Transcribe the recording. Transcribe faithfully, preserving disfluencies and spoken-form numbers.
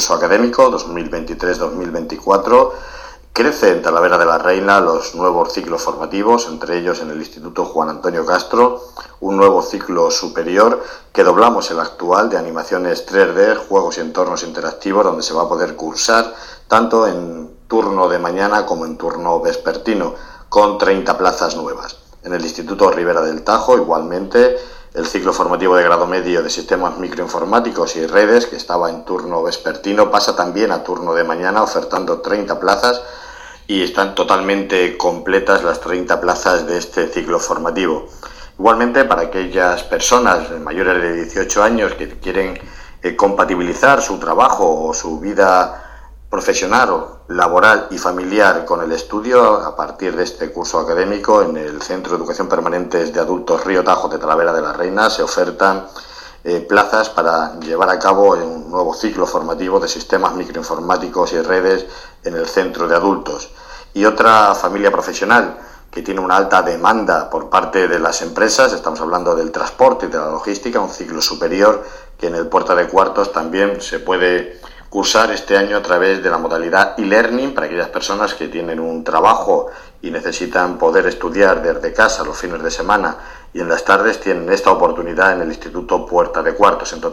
curso académico dos mil veintitrés dos mil veinticuatro. Crece en Talavera de la Reina los nuevos ciclos formativos, entre ellos en el Instituto Juan Antonio Castro, un nuevo ciclo superior que doblamos el actual de animaciones tres D, juegos y entornos interactivos, donde se va a poder cursar tanto en turno de mañana como en turno vespertino, con treinta plazas nuevas. En el Instituto Ribera del Tajo, igualmente, el ciclo formativo de grado medio de sistemas microinformáticos y redes, que estaba en turno vespertino, pasa también a turno de mañana, ofertando treinta plazas, y están totalmente completas las treinta plazas de este ciclo formativo. Igualmente, para aquellas personas mayores de dieciocho años que quieren eh, compatibilizar su trabajo o su vida profesional, o laboral y familiar con el estudio, a partir de este curso académico, en el Centro de Educación Permanente de Adultos Río Tajo de Talavera de la Reina se ofertan eh, plazas para llevar a cabo un nuevo ciclo formativo de sistemas microinformáticos y redes en el centro de adultos. Y otra familia profesional que tiene una alta demanda por parte de las empresas, estamos hablando del transporte y de la logística, un ciclo superior que en el Puerta de Cuartos también se puede cursar este año a través de la modalidad e-learning para aquellas personas que tienen un trabajo y necesitan poder estudiar desde casa los fines de semana y en las tardes. Tienen esta oportunidad en el Instituto Puerta de Cuartos. En